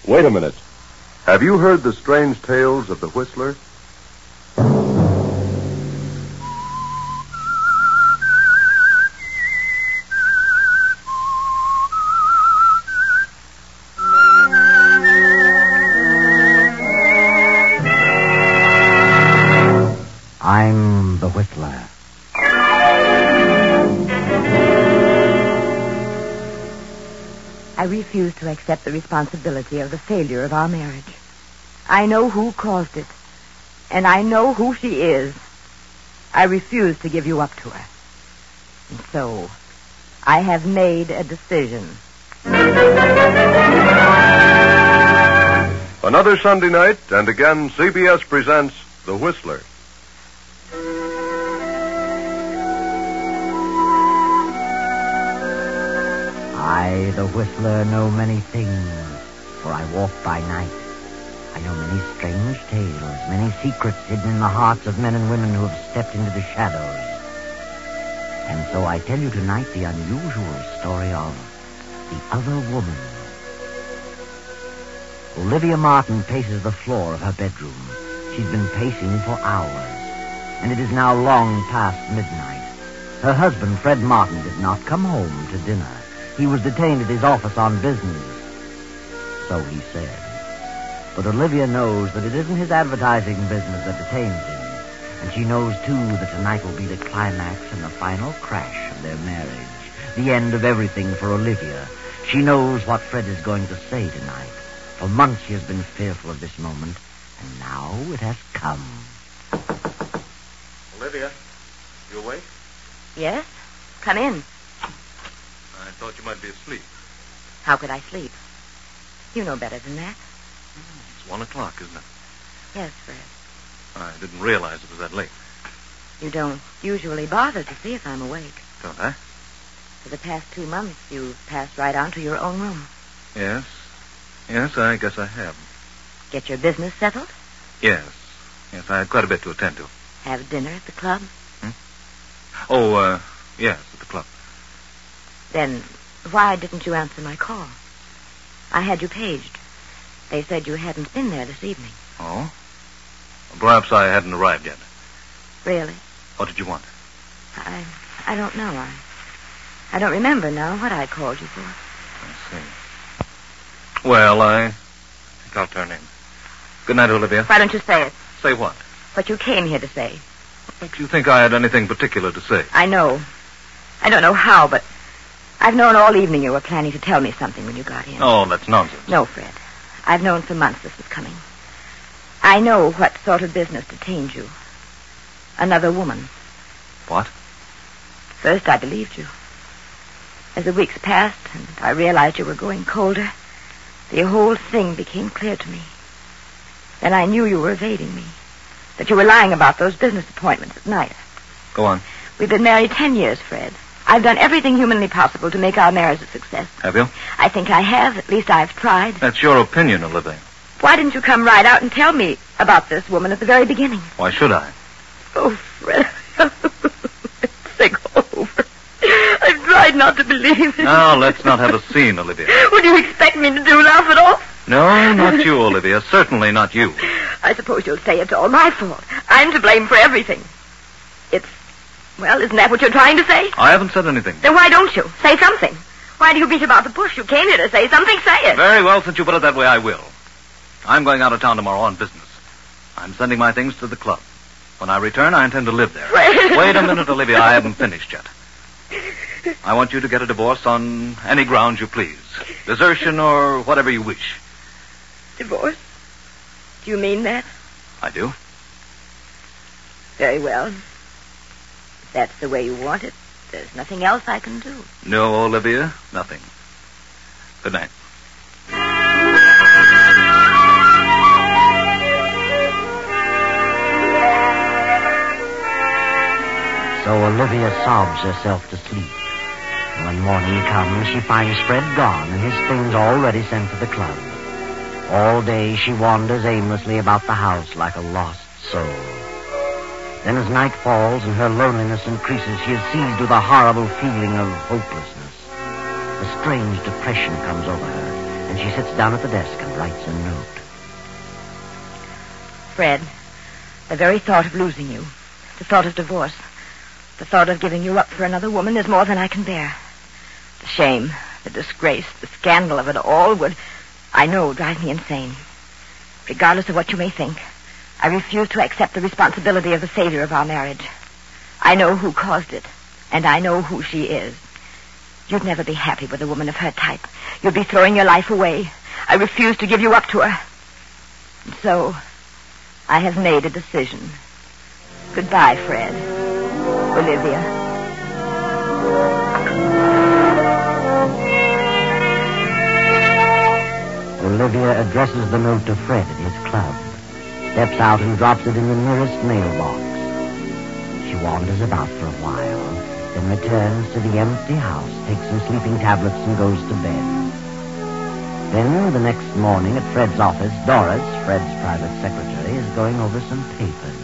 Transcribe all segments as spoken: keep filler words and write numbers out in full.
Wait a minute. Have you heard the strange tales of the Whistler? I'm the Whistler. I refuse to accept the responsibility of the failure of our marriage. I know who caused it, and I know who she is. I refuse to give you up to her. And so, I have made a decision. Another Sunday night, and again C B S presents The Whistler. I, the Whistler, know many things, for I walk by night. I know many strange tales, many secrets hidden in the hearts of men and women who have stepped into the shadows. And so I tell you tonight the unusual story of the other woman. Olivia Martin paces the floor of her bedroom. She's been pacing for hours, and it is now long past midnight. Her husband, Fred Martin, did not come home to dinner. He was detained at his office on business. So he said. But Olivia knows that it isn't his advertising business that detains him. And she knows, too, that tonight will be the climax and the final crash of their marriage. The end of everything for Olivia. She knows what Fred is going to say tonight. For months she has been fearful of this moment, and now it has come. Olivia, you awake? Yes? Come in. I thought you might be asleep. How could I sleep? You know better than that. It's one o'clock, isn't it? Yes, Fred. I didn't realize it was that late. You don't usually bother to see if I'm awake. Don't I? For the past two months, you've passed right on to your own room. Yes. Yes, I guess I have. Get your business settled? Yes. Yes, I had quite a bit to attend to. Have dinner at the club? Hmm? Oh, uh, yes, at the club. Then why didn't you answer my call? I had you paged. They said you hadn't been there this evening. Oh? Perhaps I hadn't arrived yet. Really? What did you want? I I don't know. I I don't remember now what I called you for. I see. Well, I think I'll turn in. Good night, Olivia. Why don't you say it? Say what? What you came here to say. What makes you think I had anything particular to say? I know. I don't know how, but I've known all evening you were planning to tell me something when you got in. Oh, that's nonsense. No, Fred. I've known for months this was coming. I know what sort of business detained you. Another woman. What? First, I believed you. As the weeks passed and I realized you were growing colder, the whole thing became clear to me. Then I knew you were evading me, that you were lying about those business appointments at night. Go on. We've been married ten years, Fred. I've done everything humanly possible to make our marriage a success. Have you? I think I have. At least I've tried. That's your opinion, Olivia. Why didn't you come right out and tell me about this woman at the very beginning? Why should I? Oh, Fred. Think over. I've tried not to believe it. Now, let's not have a scene, Olivia. What do you expect me to do, laugh it off? No, not you, Olivia. Certainly not you. I suppose you'll say it's all my fault. I'm to blame for everything. It's... Well, isn't that what you're trying to say? I haven't said anything. Then why don't you? Say something. Why do you beat about the bush? You came here to say something. Say it. Very well, since you put it that way, I will. I'm going out of town tomorrow on business. I'm sending my things to the club. When I return, I intend to live there. Fred. Wait a minute, Olivia. I haven't finished yet. I want you to get a divorce on any grounds you please. Desertion or whatever you wish. Divorce? Do you mean that? I do. Very well. If that's the way you want it, there's nothing else I can do. No, Olivia, nothing. Good night. So Olivia sobs herself to sleep. And when morning comes, she finds Fred gone and his things already sent to the club. All day she wanders aimlessly about the house like a lost soul. Then as night falls and her loneliness increases, she is seized with a horrible feeling of hopelessness. A strange depression comes over her, and she sits down at the desk and writes a note. Fred, the very thought of losing you, the thought of divorce, the thought of giving you up for another woman is more than I can bear. The shame, the disgrace, the scandal of it all would, I know, drive me insane. Regardless of what you may think, I refuse to accept the responsibility of the failure of our marriage. I know who caused it, and I know who she is. You'd never be happy with a woman of her type. You'd be throwing your life away. I refuse to give you up to her. And so, I have made a decision. Goodbye, Fred. Olivia. Olivia addresses the note to Fred at his club, steps out and drops it in the nearest mailbox. She wanders about for a while, then returns to the empty house, takes some sleeping tablets, and goes to bed. Then, the next morning at Fred's office, Doris, Fred's private secretary, is going over some papers.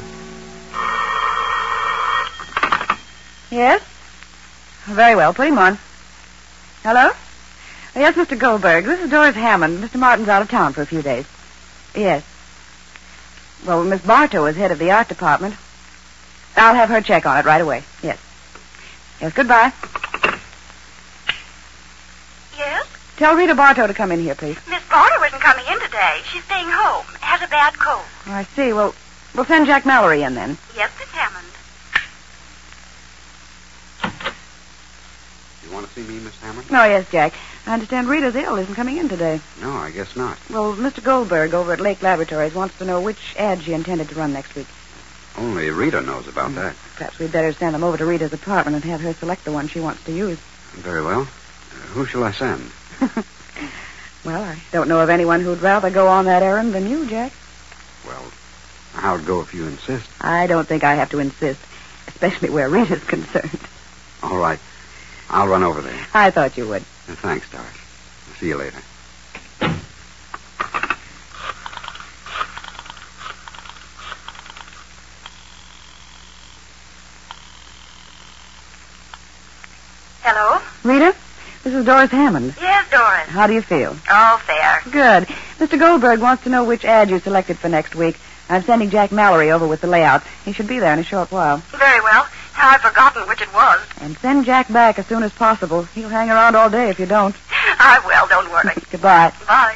Yes? Very well. Put him on. Hello? Yes, Mister Goldberg. This is Doris Hammond. Mister Martin's out of town for a few days. Yes. Well, Miss Bartow is head of the art department. I'll have her check on it right away. Yes. Yes, goodbye. Yes? Tell Rita Bartow to come in here, please. Miss Bartow isn't coming in today. She's staying home. Has a bad cold. Oh, I see. Well, we'll send Jack Mallory in then. Yes, Miss Hammond. You want to see me, Miss Hammond? Oh, yes, Jack. I understand Rita's ill, isn't coming in today. No, I guess not. Well, Mister Goldberg over at Lake Laboratories wants to know which ad she intended to run next week. Only Rita knows about that. Perhaps we'd better send them over to Rita's apartment and have her select the one she wants to use. Very well. Uh, who shall I send? Well, I don't know of anyone who'd rather go on that errand than you, Jack. Well, how'd go if you insist? I don't think I have to insist, especially where Rita's concerned. All right. I'll run over there. I thought you would. Uh, thanks, Doris. I'll see you later. Hello? Rita, this is Doris Hammond. Yes, Doris. How do you feel? All fair. Good. Mister Goldberg wants to know which ad you selected for next week. I'm sending Jack Mallory over with the layouts. He should be there in a short while. Very well. Now I've forgotten which it was. And send Jack back as soon as possible. He'll hang around all day if you don't. I will, don't worry. Goodbye. Bye.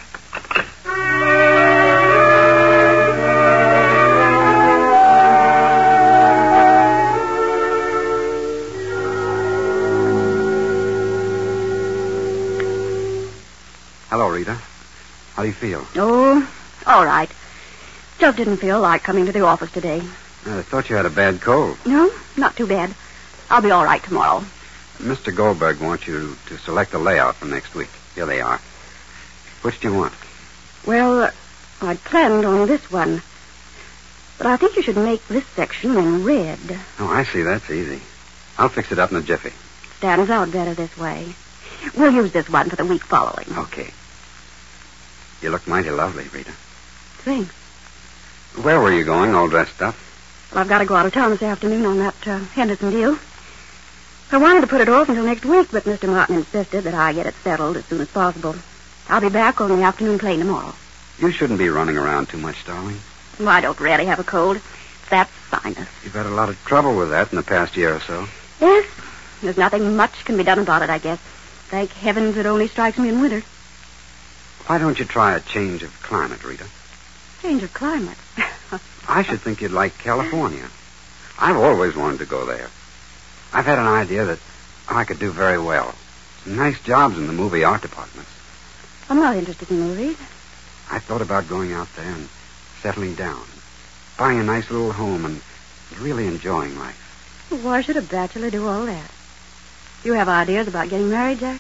Hello, Rita. How do you feel? Oh, all right. Just didn't feel like coming to the office today. I thought you had a bad cold. No, not too bad. I'll be all right tomorrow. Mister Goldberg wants you to select a layout for next week. Here they are. Which do you want? Well, I'd planned on this one. But I think you should make this section in red. Oh, I see. That's easy. I'll fix it up in a jiffy. Stands out better this way. We'll use this one for the week following. Okay. You look mighty lovely, Rita. Thanks. Where were you going, all dressed up? Well, I've got to go out of town this afternoon on that uh, Henderson deal. I wanted to put it off until next week, but Mister Martin insisted that I get it settled as soon as possible. I'll be back on the afternoon plane tomorrow. You shouldn't be running around too much, darling. Well, I don't really have a cold. That's sinus. You've had a lot of trouble with that in the past year or so. Yes. There's nothing much can be done about it, I guess. Thank heavens it only strikes me in winter. Why don't you try a change of climate, Rita? Change of climate. I should think you'd like California. I've always wanted to go there. I've had an idea that I could do very well. Some nice jobs in the movie art departments. I'm not interested in movies. I thought about going out there and settling down, buying a nice little home and really enjoying life. Why should a bachelor do all that? You have ideas about getting married, Jack?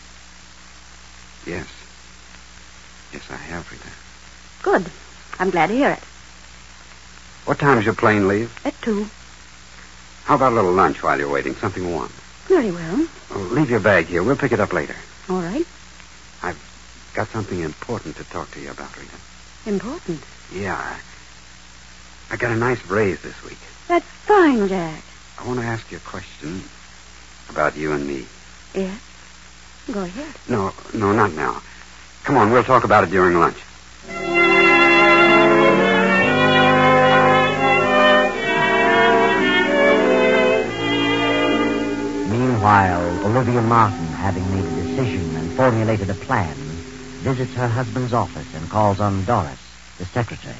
Yes. Yes, I have, Rita. Good. I'm glad to hear it. What time does your plane leave? At two. How about a little lunch while you're waiting? Something warm. Very well. Oh, leave your bag here. We'll pick it up later. All right. I've got something important to talk to you about, Rita. Important? Yeah. I, I got a nice raise this week. That's fine, Jack. I want to ask you a question about you and me. Yes? Go ahead. No, no, not now. Come on, we'll talk about it during lunch. Meanwhile, Olivia Martin, having made a decision and formulated a plan, visits her husband's office and calls on Doris, the secretary.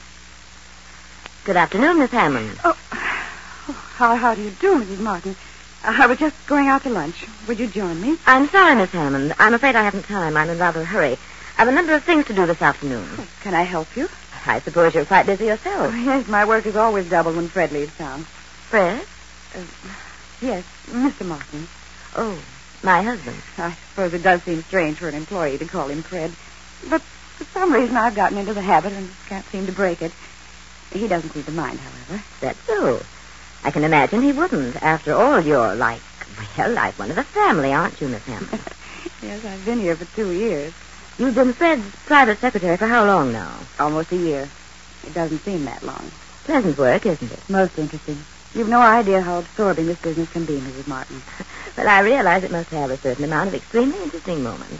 Good afternoon, Miss Hammond. Oh, how, how do you do, Missus Martin? I was just going out to lunch. Would you join me? I'm sorry, Miss Hammond. I'm afraid I haven't time. I'm in rather a hurry. I've a number of things to do this afternoon. Oh, can I help you? I suppose you're quite busy yourself. Oh, yes, my work is always doubled when Fred leaves town. Fred? Uh, yes, Mister Martin. Oh, my husband. I suppose it does seem strange for an employee to call him Fred. But for some reason I've gotten into the habit and can't seem to break it. He doesn't seem to mind, however. That's so. I can imagine he wouldn't. After all, you're like, well, like one of the family, aren't you, Miss Hammond? Yes, I've been here for two years. You've been Fred's private secretary for how long now? Almost a year. It doesn't seem that long. Pleasant work, isn't it? Most interesting. You've no idea how absorbing this business can be, Missus Martin. Well, I realize it must have a certain amount of extremely interesting moments.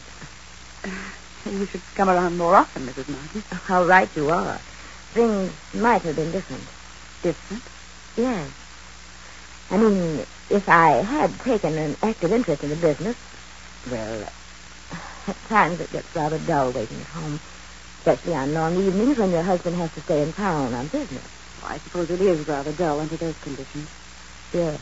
You should come around more often, Missus Martin. How right you are. Things might have been different. Different? Yes. I mean, if I had taken an active interest in the business, well, at times it gets rather dull waiting at home, especially on long evenings when your husband has to stay in town on business. Well, I suppose it is rather dull under those conditions. Yes.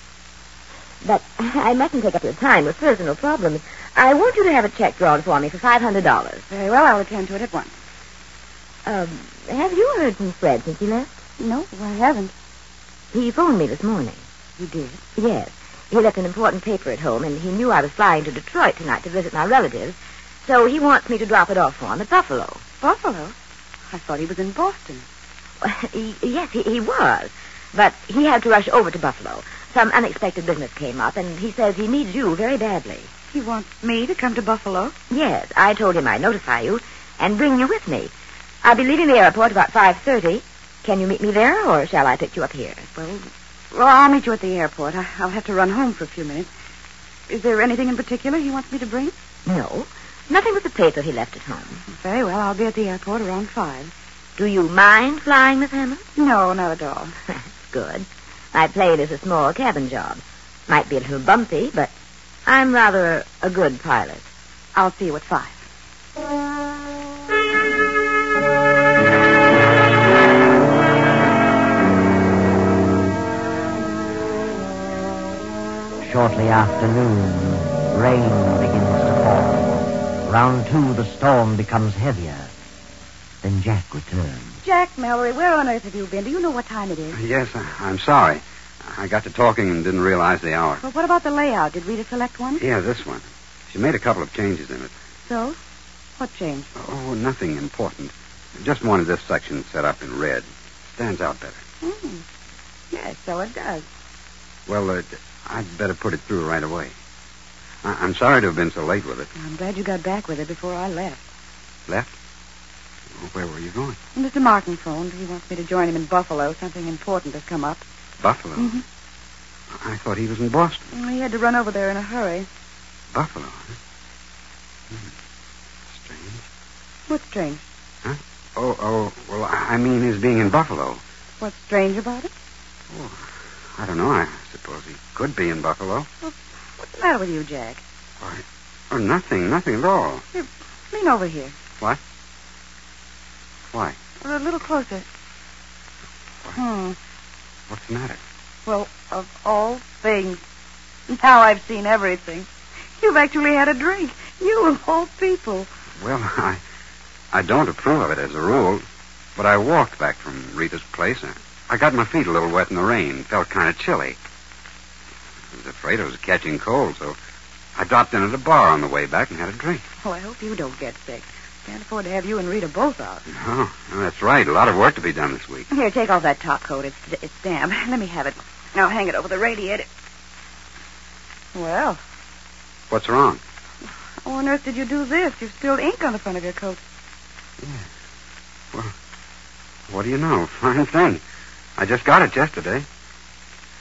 But I mustn't take up your time with personal problems. I want you to have a check drawn for me for five hundred dollars. Very well, I'll attend to it at once. Um, have you heard from Fred since he left? No, I haven't. He phoned me this morning. You did? Yes. He left an important paper at home, and he knew I was flying to Detroit tonight to visit my relatives, so he wants me to drop it off for him at Buffalo. Buffalo? I thought he was in Boston. He, yes, he, he was, but he had to rush over to Buffalo. Some unexpected business came up, and he says he needs you very badly. He wants me to come to Buffalo? Yes, I told him I'd notify you and bring you with me. I'll be leaving the airport about five thirty. Can you meet me there, or shall I pick you up here? Well, well, I'll meet you at the airport. I, I'll have to run home for a few minutes. Is there anything in particular he wants me to bring? No, nothing but the paper he left at home. Very well, I'll be at the airport around five. Do you mind flying, Miss Hammond? No, not at all. That's good. My plane is a small cabin job. Might be a little bumpy, but I'm rather a good pilot. I'll see you at five. Shortly after noon, rain begins to fall. Round two, the storm becomes heavier. Then Jack returns. Jack Mallory, where on earth have you been? Do you know what time it is? Yes, I, I'm sorry. I got to talking and didn't realize the hour. Well, what about the layout? Did Rita select one? Yeah, this one. She made a couple of changes in it. So? What changed? Oh, nothing important. Just wanted this section set up in red. Stands out better. Hmm. Yes, so it does. Well, uh, I'd better put it through right away. I- I'm sorry to have been so late with it. I'm glad you got back with it before I left. Left? Well, where were you going? Mister Martin phoned. He wants me to join him in Buffalo. Something important has come up. Buffalo? Mm-hmm. I thought he was in Boston. Well, he had to run over there in a hurry. Buffalo, huh? Hmm. Strange. What's strange? Huh? Oh, oh, well, I mean his being in Buffalo. What's strange about it? Oh, I don't know. I suppose he could be in Buffalo. Well, what's the matter with you, Jack? Why? Oh, nothing. Nothing at all. Here, lean over here. What? Why? A little closer. Hmm. What's the matter? Well, of all things, now I've seen everything. You've actually had a drink. You of all people. Well, I I don't approve of it as a rule, but I walked back from Rita's place. I got my feet a little wet in the rain. Felt kind of chilly. I was afraid I was catching cold, so I dropped in at a bar on the way back and had a drink. Oh, I hope you don't get sick. Can't afford to have you and Rita both out. No, no, that's right. A lot of work to be done this week. Here, take off that top coat. It's it's damp. Let me have it. I'll hang it over the radiator. Well, What's wrong? how on earth did you do this? You've spilled ink on the front of your coat. Yeah. Well, what do you know? Fine thing. I just got it yesterday.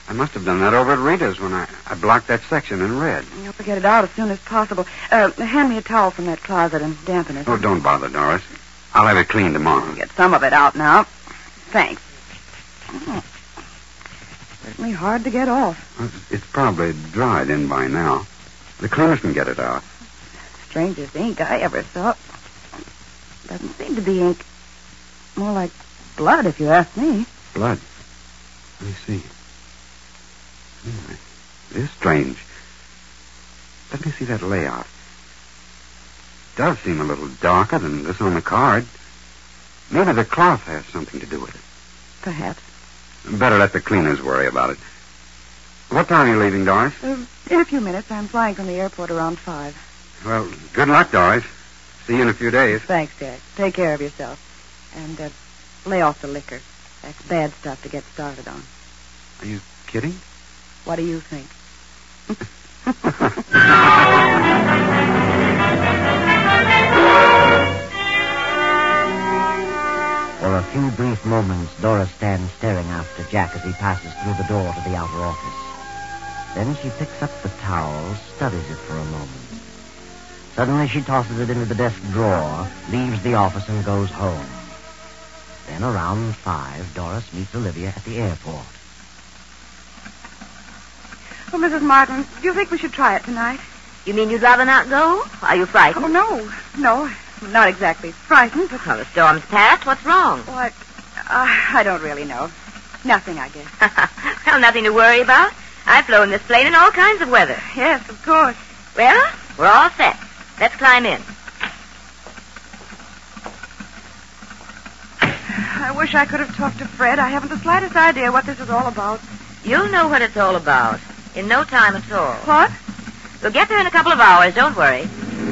I must have done that over at Rita's when I, I blocked that section in red. You'll have to get it out as soon as possible. Uh, hand me a towel from that closet and dampen it. Oh, don't bother, Doris. I'll have it cleaned tomorrow. Get some of it out now. Thanks. Oh, certainly hard to get off. Well, it's, it's probably dried in by now. The cleaners can get it out. Strangest ink I ever saw. Doesn't seem to be ink. More like blood, if you ask me. Blood? Let me see. Hmm, it is strange. Let me see that layout. It does seem a little darker than this on the card. Maybe the cloth has something to do with it. Perhaps. Better let the cleaners worry about it. What time are you leaving, Doris? Uh, in a few minutes. I'm flying from the airport around five. Well, good luck, Doris. See you in a few days. Thanks, Jack. Take care of yourself. And uh, lay off the liquor. That's bad stuff to get started on. Are you kidding? What do you think? For a few brief moments, Doris stands staring after Jack as he passes through the door to the outer office. Then she picks up the towel, studies it for a moment. Suddenly she tosses it into the desk drawer, leaves the office, and goes home. Then around five, Doris meets Olivia at the airport. Oh, Missus Martin, do you think we should try it tonight? You mean you'd rather not go? Are you frightened? Oh, no. No, not exactly frightened, but... Well, the storm's passed. What's wrong? What? Uh, I don't really know. Nothing, I guess. Well, nothing to worry about. I've flown this plane in all kinds of weather. Yes, of course. Well, we're all set. Let's climb in. I wish I could have talked to Fred. I haven't the slightest idea what this is all about. You'll know what it's all about. In no time at all. What? We'll get there in a couple of hours. Don't worry.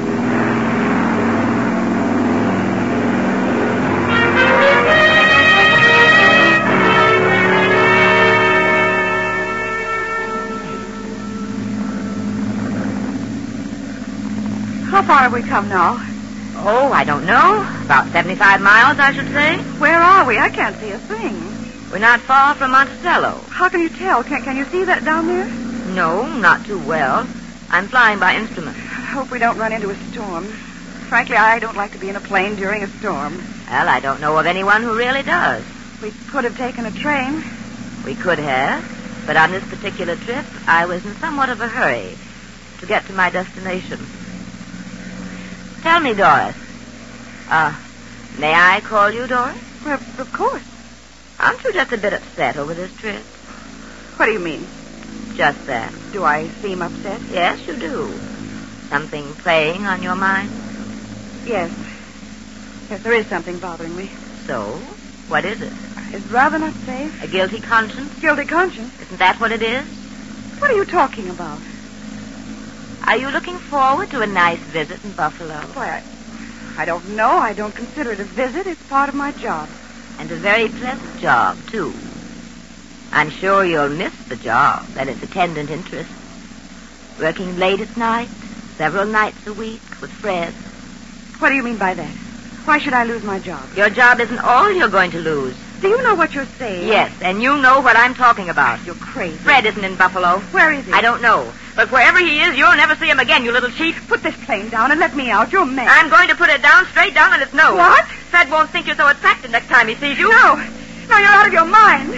How far have we come now? Oh, I don't know. About seventy-five miles, I should say. Where are we? I can't see a thing. We're not far from Monticello. How can you tell? Can, can you see that down there? No, not too well. I'm flying by instrument. I hope we don't run into a storm. Frankly, I don't like to be in a plane during a storm. Well, I don't know of anyone who really does. We could have taken a train. We could have, but on this particular trip, I was in somewhat of a hurry to get to my destination. Tell me, Doris. Uh, may I call you Doris? Well, of course. Aren't you just a bit upset over this trip? What do you mean? Just that. Do I seem upset? Yes, you do. Something playing on your mind? Yes. Yes, there is something bothering me. So, what is it? It's rather not safe. A guilty conscience? Guilty conscience? Isn't that what it is? What are you talking about? Are you looking forward to a nice visit in Buffalo? Why, I, I don't know. I don't consider it a visit. It's part of my job. And a very pleasant job, too. I'm sure you'll miss the job and its attendant interests. Working late at night, several nights a week with Fred. What do you mean by that? Why should I lose my job? Your job isn't all you're going to lose. Do you know what you're saying? Yes, and you know what I'm talking about. You're crazy. Fred isn't in Buffalo. Where is he? I don't know. But wherever he is, you'll never see him again, you little cheat. Put this plane down and let me out. You're mad. I'm going to put it down, straight down on its nose. What? Fred won't think you're so attractive next time he sees you. No. No, you're out of your mind.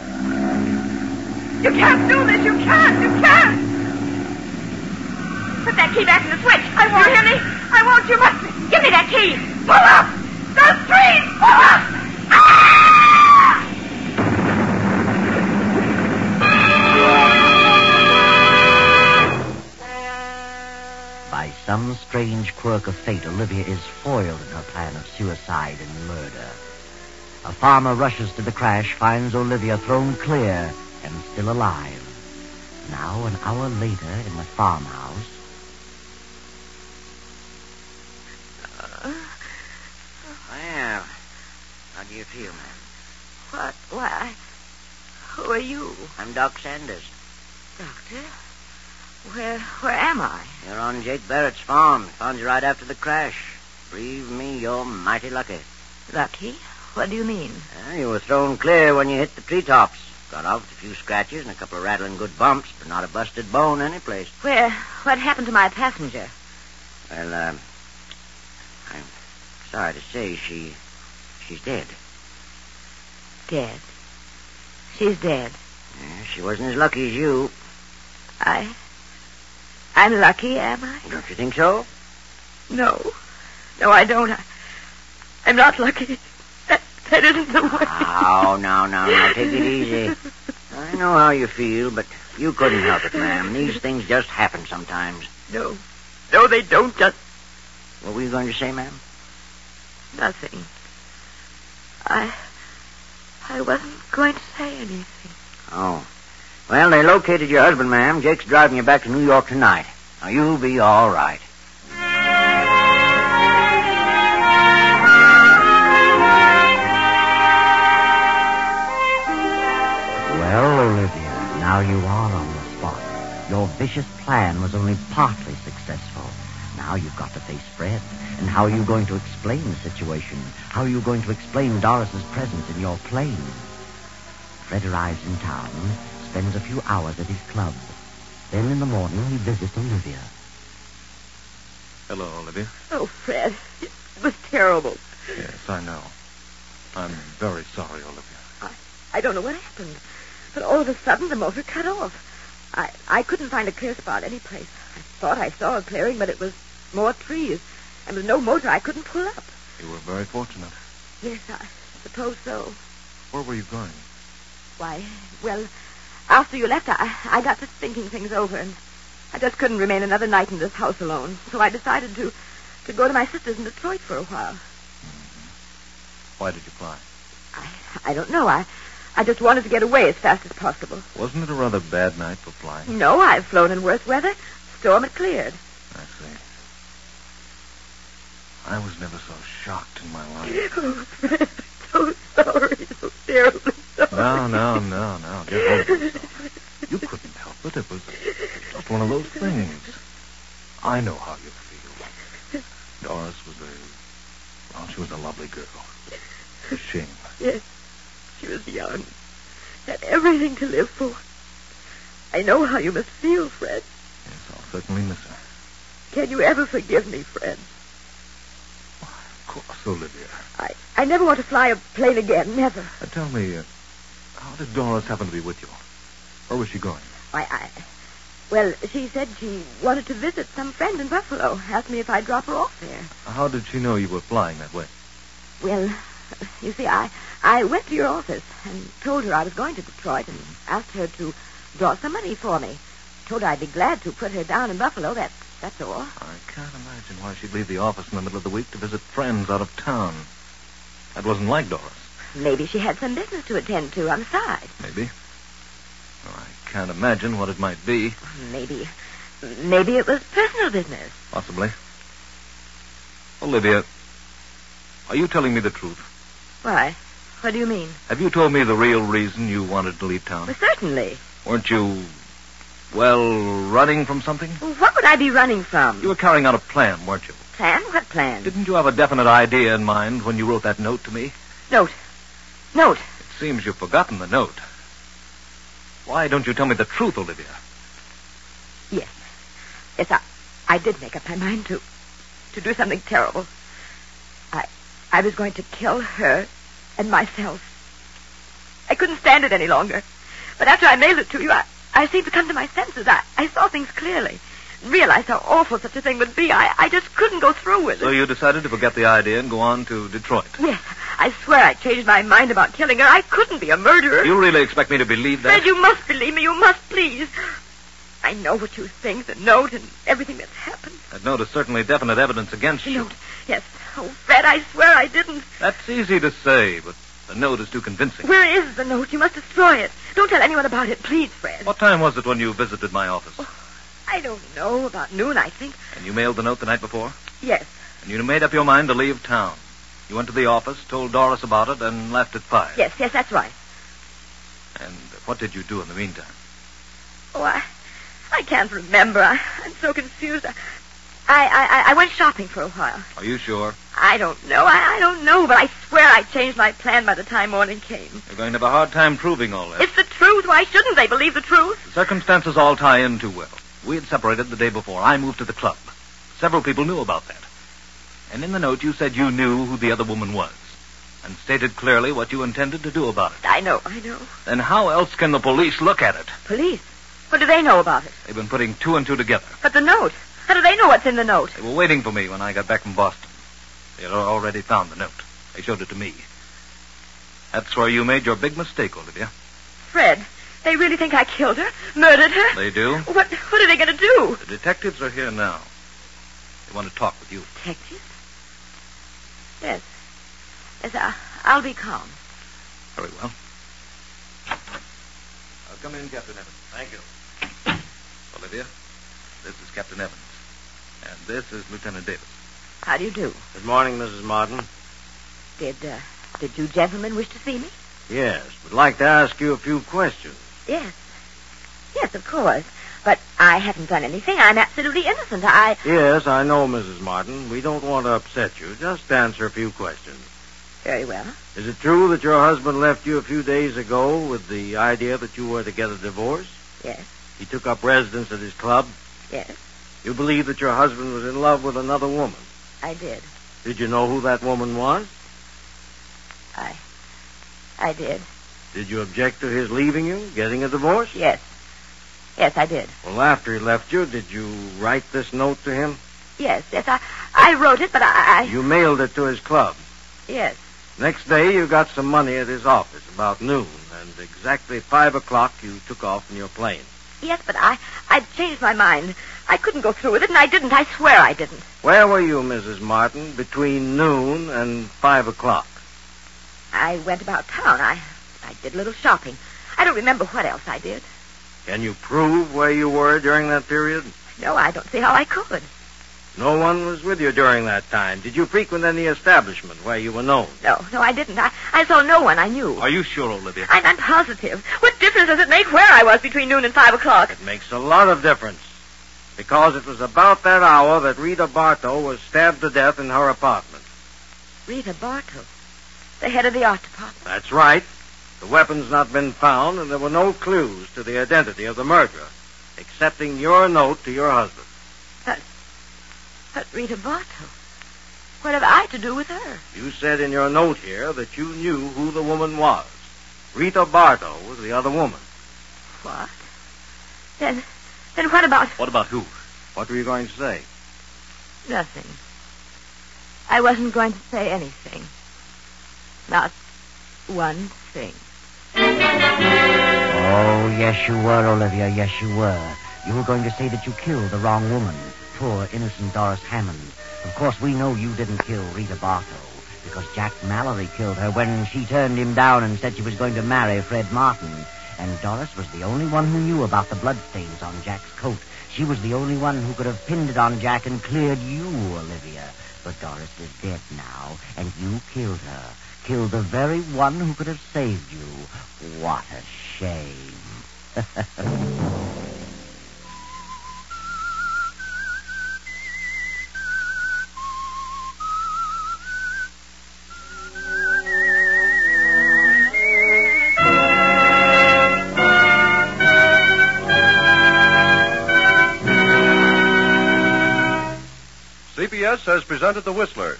You can't do this. You can't. You can't. Put that key back in the switch. I won't. You hear me? I won't. You must. Give me that key. Pull up. Those trees. Pull up. Ah! By some strange quirk of fate, Olivia is foiled in her plan of suicide and murder. A farmer rushes to the crash, finds Olivia thrown clear and still alive. Now, an hour later, in the farmhouse... Uh, well, how do you feel, ma'am? What? Why? Who are you? I'm Doc Sanders. Doctor? Where where am I? You're on Jake Barrett's farm. Found you right after the crash. Believe me, you're mighty lucky. Lucky? What do you mean? Uh, you were thrown clear when you hit the treetops. Got off with a few scratches and a couple of rattling good bumps, but not a busted bone anyplace. Where? What happened to my passenger? Well, uh, I'm sorry to say she, she's dead. Dead. She's dead. Yeah, she wasn't as lucky as you. I... I'm lucky, am I? Don't you think so? No. No, I don't. I, I'm not lucky. That, that isn't the way. Oh, no, no, no. Take it easy. I know how you feel, but you couldn't help it, ma'am. These things just happen sometimes. No. No, they don't just... What were you going to say, ma'am? Nothing. I... I wasn't going to say anything. Oh. Well, they located your husband, ma'am. Jake's driving you back to New York tonight. Now, you'll be all right. Well, Olivia, now you are on the spot. Your vicious plan was only partly successful. Now you've got to face Fred. And how are you going to explain the situation? How are you going to explain Doris's presence in your plane? Fred arrives in town, spends a few hours at his club. Then in the morning he visits Olivia. Hello, Olivia. Oh, Fred, it was terrible. Yes, I know. I'm very sorry, Olivia. I, I don't know what happened, but all of a sudden the motor cut off. I, I couldn't find a clear spot anyplace. I thought I saw a clearing, but it was more trees. And with no motor, I couldn't pull up. You were very fortunate. Yes, I suppose so. Where were you going? Why, well, after you left, I, I got to thinking things over, and I just couldn't remain another night in this house alone. So I decided to, to go to my sister's in Detroit for a while. Mm-hmm. Why did you fly? I, I don't know. I, I just wanted to get away as fast as possible. Wasn't it a rather bad night for flying? No, I've flown in worse weather. Storm had cleared. I see. I was never so shocked in my life. Oh, Fred, so sorry, so terribly sorry. No, no, no, no. Get hold of yourself. You couldn't help it. It was just one of those things. I know how you feel. Doris was a... Well, she was a lovely girl. It's a shame. Yes, she was young. Had everything to live for. I know how you must feel, Fred. Yes, I'll certainly miss her. Can you ever forgive me, Fred? Of course, Olivia. I, I never want to fly a plane again, never. Uh, tell me, uh, how did Doris happen to be with you? Where was she going? Why, I... Well, she said she wanted to visit some friend in Buffalo. Asked me if I'd drop her off there. How did she know you were flying that way? Well, you see, I, I went to your office and told her I was going to Detroit and asked her to draw some money for me. Told her I'd be glad to put her down in Buffalo, that's, that's all. I can't imagine why she'd leave the office in the middle of the week to visit friends out of town. That wasn't like Doris. Maybe she had some business to attend to on the side. Maybe. Well, I can't imagine what it might be. Maybe, maybe it was personal business. Possibly. Olivia, are you telling me the truth? Why? What do you mean? Have you told me the real reason you wanted to leave town? Well, certainly. Weren't you, well, running from something? Well, what would I be running from? You were carrying out a plan, weren't you? Plan? What plan? Didn't you have a definite idea in mind when you wrote that note to me? Note. Note. It seems you've forgotten the note. Why don't you tell me the truth, Olivia? Yes. Yes, I, I did make up my mind to, to do something terrible. I, I was going to kill her and myself. I couldn't stand it any longer. But after I mailed it to you, I, I seemed to come to my senses. I, I saw things clearly. Realized how awful such a thing would be. I, I just couldn't go through with it. So you decided to forget the idea and go on to Detroit? Yes. I swear I changed my mind about killing her. I couldn't be a murderer. You really expect me to believe that? Fred, you must believe me. You must, please. I know what you think, the note and everything that's happened. That note is certainly definite evidence against The you. note, yes. Oh, Fred, I swear I didn't. That's easy to say, but the note is too convincing. Where is the note? You must destroy it. Don't tell anyone about it, please, Fred. What time was it when you visited my office? Oh, I don't know. About noon, I think. And you mailed the note the night before? Yes. And you made up your mind to leave town. You went to the office, told Doris about it, and left at five. Yes, yes, that's right. And what did you do in the meantime? Oh, I, I can't remember. I, I'm so confused. I, I, I, I went shopping for a while. Are you sure? I don't know. I, I don't know, but I swear I changed my plan by the time morning came. You're going to have a hard time proving all that. It's the truth. Why shouldn't they believe the truth? The circumstances all tie in too well. We had separated the day before. I moved to the club. Several people knew about that. And in the note you said you knew who the other woman was, and stated clearly what you intended to do about it. I know, I know. Then how else can the police look at it? Police? What do they know about it? They've been putting two and two together. But the note? How do they know what's in the note? They were waiting for me when I got back from Boston. They had already found the note. They showed it to me. That's where you made your big mistake, Olivia. Fred, they really think I killed her? Murdered her? They do? What, what are they going to do? The detectives are here now. They want to talk with you. Detectives? Yes. Yes, I, I'll be calm. Very well. I'll come in, Captain Evans. Thank you. Olivia, this is Captain Evans. And this is Lieutenant Davis. How do you do? Good morning, Missus Martin. Did, uh, did you gentlemen wish to see me? Yes, would like to ask you a few questions. Yes. Yes, of course. But I haven't done anything. I'm absolutely innocent. I... Yes, I know, Missus Martin. We don't want to upset you. Just answer a few questions. Very well. Is it true that your husband left you a few days ago with the idea that you were to get a divorce? Yes. He took up residence at his club? Yes. You believe that your husband was in love with another woman? I did. Did you know who that woman was? I... I did. Did you object to his leaving you, getting a divorce? Yes. Yes, I did. Well, after he left you, did you write this note to him? Yes, yes, I, I wrote it, but I, I... You mailed it to his club? Yes. Next day, you got some money at his office, about noon, and exactly five o'clock, you took off in your plane. Yes, but I, I'd changed my mind. I couldn't go through with it, and I didn't. I swear I didn't. Where were you, Missus Martin, between noon and five o'clock? I went about town. I, I did a little shopping. I don't remember what else I did. Can you prove where you were during that period? No, I don't see how I could. No one was with you during that time. Did you frequent any establishment where you were known? No, no, I didn't. I, I saw no one I knew. Are you sure, Olivia? I'm, I'm positive. What difference does it make where I was between noon and five o'clock? It makes a lot of difference. Because it was about that hour that Rita Bartow was stabbed to death in her apartment. Rita Bartow? The head of the art department? That's right. The weapon's not been found, and there were no clues to the identity of the murderer, excepting your note to your husband. But, but Rita Bartow? What have I to do with her? You said in your note here that you knew who the woman was. Rita Bartow was the other woman. What? Then, then what about... What about who? What were you going to say? Nothing. I wasn't going to say anything. Not one thing. Oh, yes, you were, Olivia, yes, you were. You were going to say that you killed the wrong woman, poor, innocent Doris Hammond. Of course, we know you didn't kill Rita Bartow, because Jack Mallory killed her when she turned him down and said she was going to marry Fred Martin. And Doris was the only one who knew about the bloodstains on Jack's coat. She was the only one who could have pinned it on Jack and cleared you, Olivia. But Doris is dead now, and you killed her. Killed the very one who could have saved you. What a shame. C B S has presented The Whistler.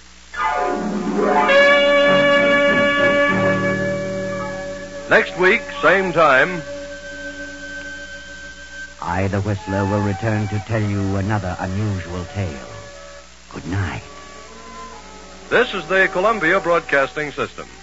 Next week, same time. I, the Whistler, will return to tell you another unusual tale. Good night. This is the Columbia Broadcasting System.